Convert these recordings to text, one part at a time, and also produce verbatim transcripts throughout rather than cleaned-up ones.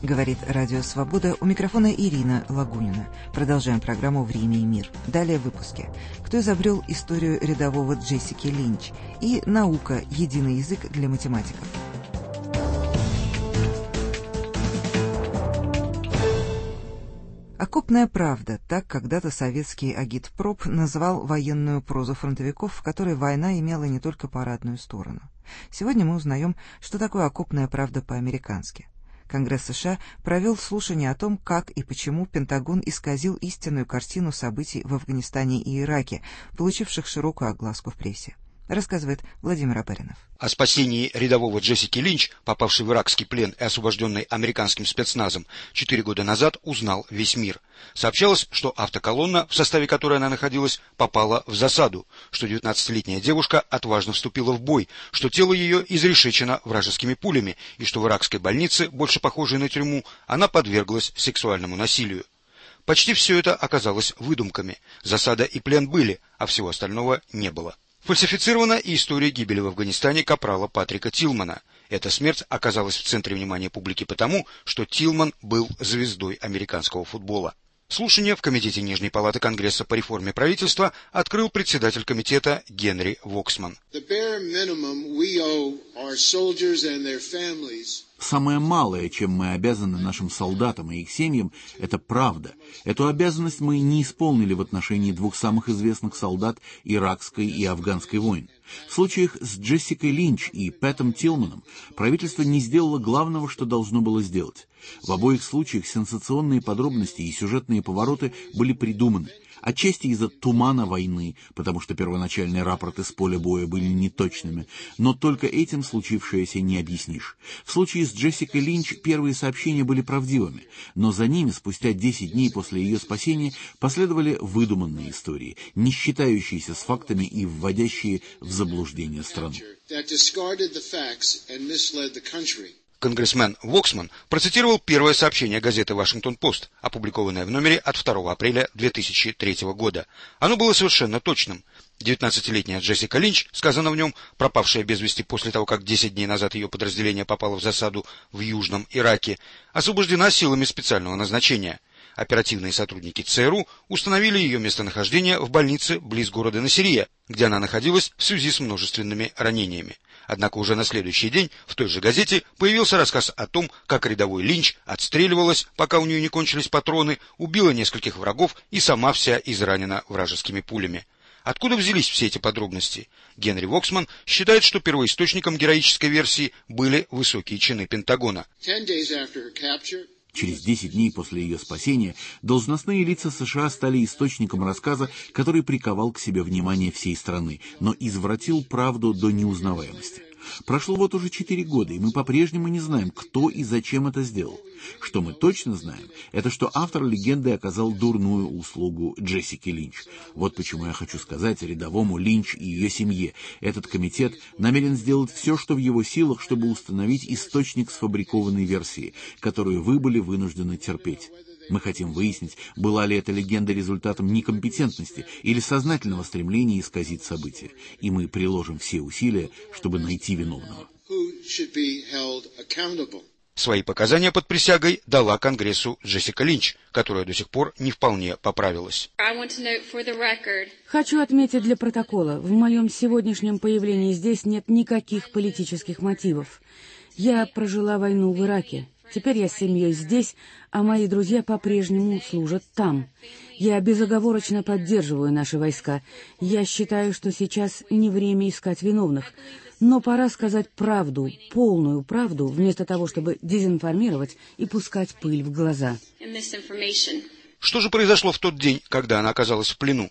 Говорит Радио Свобода, у микрофона Ирина Лагунина. Продолжаем программу «Время и мир». Далее в выпуске. Кто изобрел историю рядового Джессики Линч? И наука – единый язык для математиков. «Окопная правда» — так когда-то советский агитпроп назвал военную прозу фронтовиков, в которой война имела не только парадную сторону. Сегодня мы узнаем, что такое «окопная правда» по-американски. Конгресс США провел слушание о том, как и почему Пентагон исказил истинную картину событий в Афганистане и Ираке, получивших широкую огласку в прессе. Рассказывает Владимир Абаринов. О спасении рядового Джессики Линч, попавшей в иракский плен и освобожденной американским спецназом, четыре года назад узнал весь мир. Сообщалось, что автоколонна, в составе которой она находилась, попала в засаду, что девятнадцатилетняя девушка отважно вступила в бой, что тело ее изрешечено вражескими пулями и что в иракской больнице, больше похожей на тюрьму, она подверглась сексуальному насилию. Почти все это оказалось выдумками. Засада и плен были, а всего остального не было. Фальсифицирована и история гибели в Афганистане капрала Патрика Тилмана. Эта смерть оказалась в центре внимания публики потому, что Тилман был звездой американского футбола. Слушание в Комитете Нижней палаты Конгресса по реформе правительства открыл председатель комитета Генри Воксман. Самое малое, чем мы обязаны нашим солдатам и их семьям, это правда. Эту обязанность мы не исполнили в отношении двух самых известных солдат иракской и афганской войн. В случаях с Джессикой Линч и Пэтом Тилманом правительство не сделало главного, что должно было сделать. В обоих случаях сенсационные подробности и сюжетные повороты были придуманы. Отчасти из-за тумана войны, потому что первоначальные рапорты с поля боя были неточными, но только этим случившееся не объяснишь. В случае с Джессикой Линч первые сообщения были правдивыми, но за ними, спустя десять дней после ее спасения, последовали выдуманные истории, не считающиеся с фактами и вводящие в заблуждение страну. Конгрессмен Воксман процитировал первое сообщение газеты «Вашингтон-Пост», опубликованное в номере от второго апреля две тысячи третьего года. Оно было совершенно точным. девятнадцатилетняя Джессика Линч, сказано в нем, пропавшая без вести после того, как десять дней назад ее подразделение попало в засаду в Южном Ираке, освобождена силами специального назначения. Оперативные сотрудники ЦРУ установили ее местонахождение в больнице близ города Насирия, где она находилась в связи с множественными ранениями. Однако уже на следующий день в той же газете появился рассказ о том, как рядовой Линч отстреливалась, пока у нее не кончились патроны, убила нескольких врагов и сама вся изранена вражескими пулями. Откуда взялись все эти подробности? Генри Воксман считает, что первоисточником героической версии были высокие чины Пентагона. Через десять дней после ее спасения должностные лица США стали источником рассказа, который приковал к себе внимание всей страны, но извратил правду до неузнаваемости. Прошло вот уже четыре года, и мы по-прежнему не знаем, кто и зачем это сделал. Что мы точно знаем, это что автор легенды оказал дурную услугу Джессике Линч. Вот почему я хочу сказать рядовому Линч и ее семье. Этот комитет намерен сделать все, что в его силах, чтобы установить источник сфабрикованной версии, которую вы были вынуждены терпеть. Мы хотим выяснить, была ли эта легенда результатом некомпетентности или сознательного стремления исказить события. И мы приложим все усилия, чтобы найти виновного. Свои показания под присягой дала Конгрессу Джессика Линч, которая до сих пор не вполне поправилась. Хочу отметить для протокола, в моем сегодняшнем появлении здесь нет никаких политических мотивов. Я прожила войну в Ираке. Теперь я с семьей здесь, а мои друзья по-прежнему служат там. Я безоговорочно поддерживаю наши войска. Я считаю, что сейчас не время искать виновных. Но пора сказать правду, полную правду, вместо того, чтобы дезинформировать и пускать пыль в глаза. Что же произошло в тот день, когда она оказалась в плену?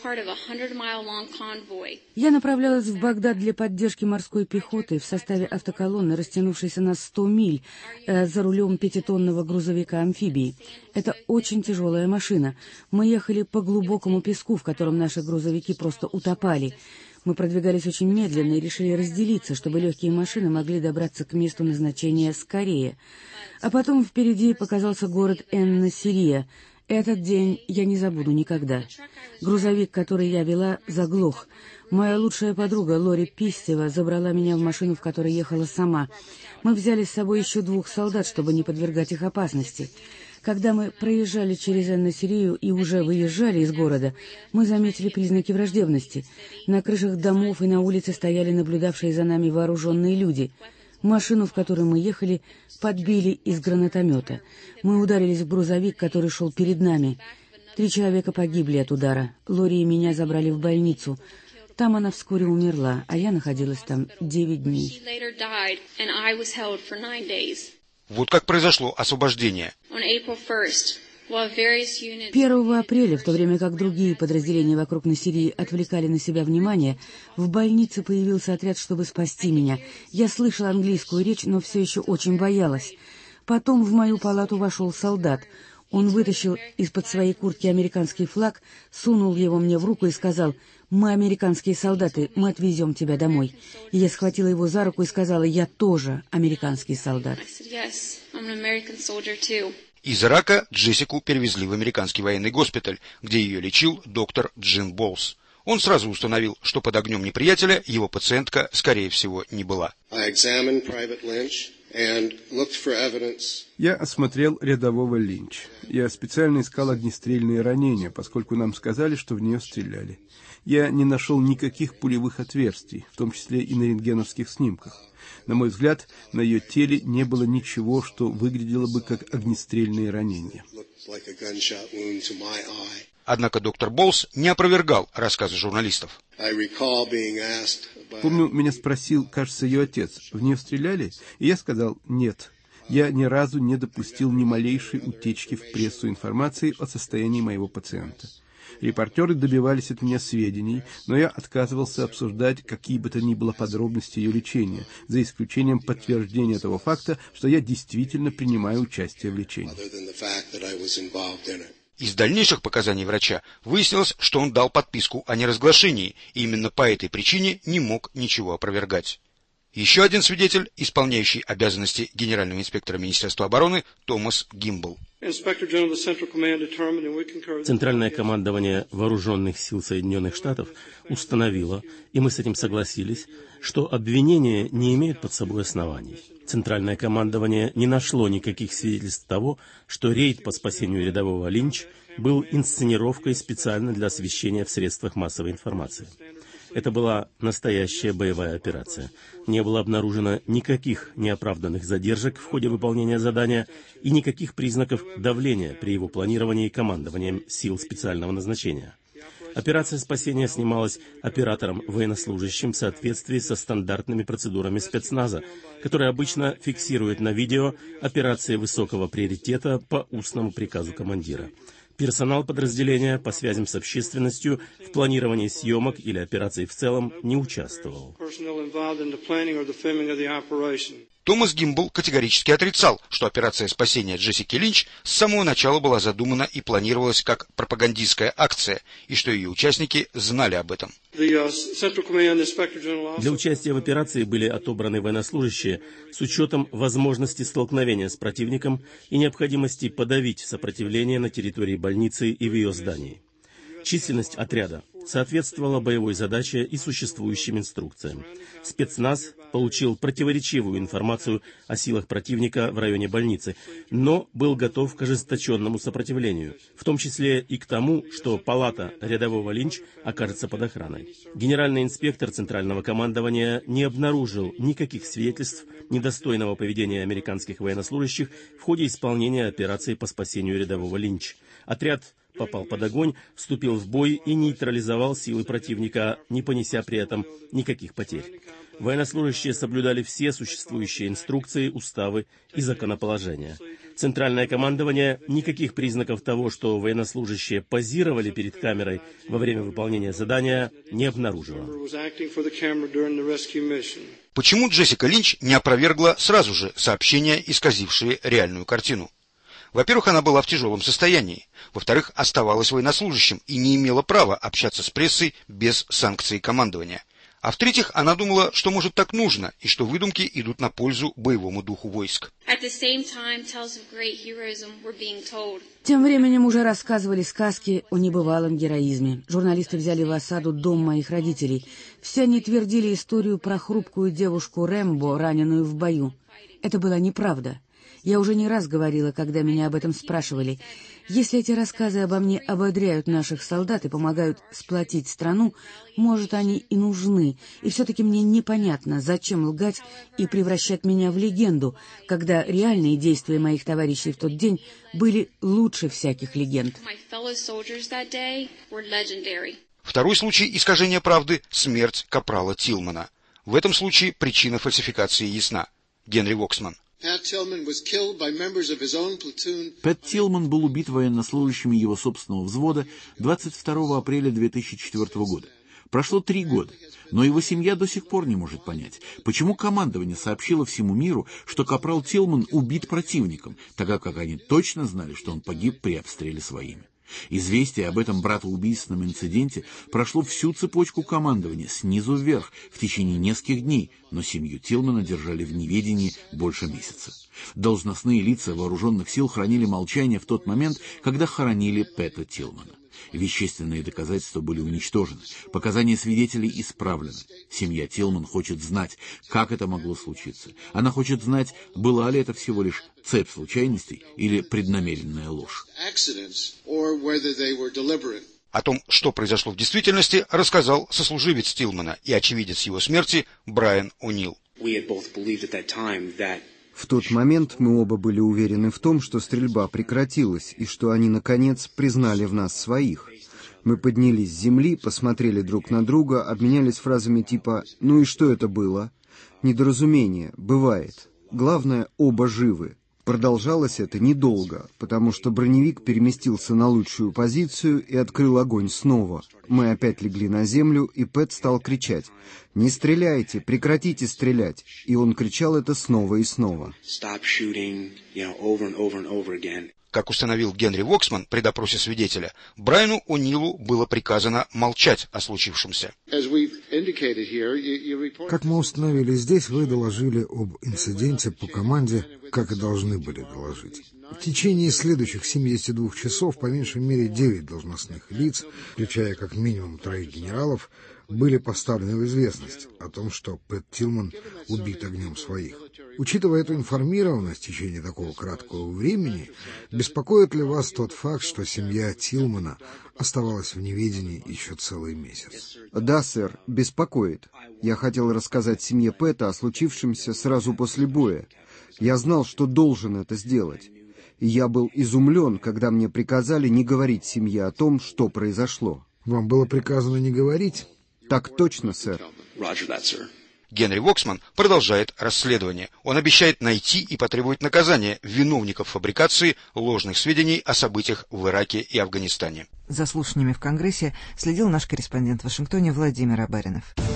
Я направлялась в Багдад для поддержки морской пехоты в составе автоколонны, растянувшейся на сто миль, э, за рулем пятитонного грузовика-амфибии. Это очень тяжелая машина. Мы ехали по глубокому песку, в котором наши грузовики просто утопали. Мы продвигались очень медленно и решили разделиться, чтобы легкие машины могли добраться к месту назначения скорее. А потом впереди показался город Эн-Насирия. Этот день я не забуду никогда. Грузовик, который я вела, заглох. Моя лучшая подруга Лори Пистева забрала меня в машину, в которой ехала сама. Мы взяли с собой еще двух солдат, чтобы не подвергать их опасности. Когда мы проезжали через Эн-Насирию и уже выезжали из города, мы заметили признаки враждебности. На крышах домов и на улице стояли наблюдавшие за нами вооруженные люди. Машину, в которой мы ехали, подбили из гранатомета. Мы ударились в грузовик, который шел перед нами. Три человека погибли от удара. Лори и меня забрали в больницу. Там она вскоре умерла, а я находилась там девять дней. Вот как произошло освобождение. первого апреля, в то время как другие подразделения вокруг Насирии отвлекали на себя внимание, в больнице появился отряд, чтобы спасти меня. Я слышала английскую речь, но все еще очень боялась. Потом в мою палату вошел солдат. Он вытащил из-под своей куртки американский флаг, сунул его мне в руку и сказал: «Мы американские солдаты, мы отвезем тебя домой». И я схватила его за руку и сказала: «Я тоже американский солдат». Из Ирака Джессику перевезли в американский военный госпиталь, где ее лечил доктор Джим Болс. Он сразу установил, что под огнем неприятеля его пациентка, скорее всего, не была. Я осмотрел рядового Линч. Я специально искал огнестрельные ранения, поскольку нам сказали, что в нее стреляли. Я не нашел никаких пулевых отверстий, в том числе и на рентгеновских снимках. На мой взгляд, на ее теле не было ничего, что выглядело бы как огнестрельные ранения. Однако доктор Болс не опровергал рассказы журналистов. Помню, меня спросил, кажется, ее отец, в нее стреляли? И я сказал: нет. Я ни разу не допустил ни малейшей утечки в прессу информации о состоянии моего пациента. Репортеры добивались от меня сведений, но я отказывался обсуждать какие бы то ни было подробности ее лечения, за исключением подтверждения того факта, что я действительно принимаю участие в лечении. Из дальнейших показаний врача выяснилось, что он дал подписку о неразглашении, и именно по этой причине не мог ничего опровергать. Еще один свидетель, исполняющий обязанности генерального инспектора Министерства обороны, Томас Гимбл. Центральное командование Вооруженных сил Соединенных Штатов установило, и мы с этим согласились, что обвинения не имеют под собой оснований. Центральное командование не нашло никаких свидетельств того, что рейд по спасению рядового Линч был инсценировкой специально для освещения в средствах массовой информации. Это была настоящая боевая операция. Не было обнаружено никаких неоправданных задержек в ходе выполнения задания и никаких признаков давления при его планировании командованием сил специального назначения. Операция спасения снималась оператором-военнослужащим в соответствии со стандартными процедурами спецназа, которые обычно фиксируют на видео операции высокого приоритета по устному приказу командира. Персонал подразделения по связям с общественностью в планировании съемок или операций в целом не участвовал. Томас Гимбл категорически отрицал, что операция спасения Джессики Линч с самого начала была задумана и планировалась как пропагандистская акция, и что ее участники знали об этом. Для участия в операции были отобраны военнослужащие с учетом возможности столкновения с противником и необходимости подавить сопротивление на территории больницы и в ее здании. Численность отряда соответствовала боевой задаче и существующим инструкциям. Спецназ получил противоречивую информацию о силах противника в районе больницы, но был готов к ожесточенному сопротивлению, в том числе и к тому, что палата рядового Линч окажется под охраной. Генеральный инспектор Центрального командования не обнаружил никаких свидетельств недостойного поведения американских военнослужащих в ходе исполнения операции по спасению рядового Линч. Отряд попал под огонь, вступил в бой и нейтрализовал силы противника, не понеся при этом никаких потерь. Военнослужащие соблюдали все существующие инструкции, уставы и законоположения. Центральное командование никаких признаков того, что военнослужащие позировали перед камерой во время выполнения задания, не обнаружило. Почему Джессика Линч не опровергла сразу же сообщения, исказившие реальную картину? Во-первых, она была в тяжелом состоянии. Во-вторых, оставалась военнослужащим и не имела права общаться с прессой без санкций командования. А в-третьих, она думала, что, может, так нужно, и что выдумки идут на пользу боевому духу войск. Тем временем уже рассказывали сказки о небывалом героизме. Журналисты взяли в осаду дом моих родителей. Все они твердили историю про хрупкую девушку Рэмбо, раненую в бою. Это была неправда. Я уже не раз говорила, когда меня об этом спрашивали. Если эти рассказы обо мне ободряют наших солдат и помогают сплотить страну, может, они и нужны. И все-таки мне непонятно, зачем лгать и превращать меня в легенду, когда реальные действия моих товарищей в тот день были лучше всяких легенд. Второй случай искажения правды – смерть капрала Тилмана. В этом случае причина фальсификации ясна. Генри Воксман. Пэт Тилман был убит военнослужащими его собственного взвода двадцать второго апреля две тысячи четвёртого года. Прошло три года, но его семья до сих пор не может понять, почему командование сообщило всему миру, что капрал Тилман убит противником, тогда как они точно знали, что он погиб при обстреле своими. Известие об этом братоубийственном инциденте прошло всю цепочку командования снизу вверх в течение нескольких дней, но семью Тилмана держали в неведении больше месяца. Должностные лица вооруженных сил хранили молчание в тот момент, когда хоронили Пэта Тилмана. Вещественные доказательства были уничтожены, показания свидетелей исправлены. Семья Тилман хочет знать, как это могло случиться. Она хочет знать, была ли это всего лишь цепь случайностей или преднамеренная ложь. О том, что произошло в действительности, рассказал сослуживец Тилмана и очевидец его смерти Брайан О'Нил. В тот момент мы оба были уверены в том, что стрельба прекратилась и что они, наконец, признали в нас своих. Мы поднялись с земли, посмотрели друг на друга, обменялись фразами типа «Ну и что это было?» Недоразумение, бывает. Главное, оба живы. Продолжалось это недолго, потому что броневик переместился на лучшую позицию и открыл огонь снова. Мы опять легли на землю, и Пэт стал кричать «Не стреляйте! Прекратите стрелять!» И он кричал это снова и снова. Как установил Генри Воксман при допросе свидетеля, Брайану О'Нилу было приказано молчать о случившемся. Как мы установили здесь, вы доложили об инциденте по команде, как и должны были доложить. В течение следующих семидесяти двух часов по меньшей мере девять должностных лиц, включая как минимум троих генералов, были поставлены в известность о том, что Пэт Тилман убит огнем своих. Учитывая эту информированность в течение такого краткого времени, беспокоит ли вас тот факт, что семья Тилмана оставалась в неведении еще целый месяц? Да, сэр, беспокоит. Я хотел рассказать семье Пэта о случившемся сразу после боя. Я знал, что должен это сделать. И я был изумлен, когда мне приказали не говорить семье о том, что произошло. Вам было приказано не говорить? Так точно, сэр. Генри Воксман продолжает расследование. Он обещает найти и потребовать наказания виновников фабрикации ложных сведений о событиях в Ираке и Афганистане. За слушаниями в Конгрессе следил наш корреспондент в Вашингтоне Владимир Абаринов.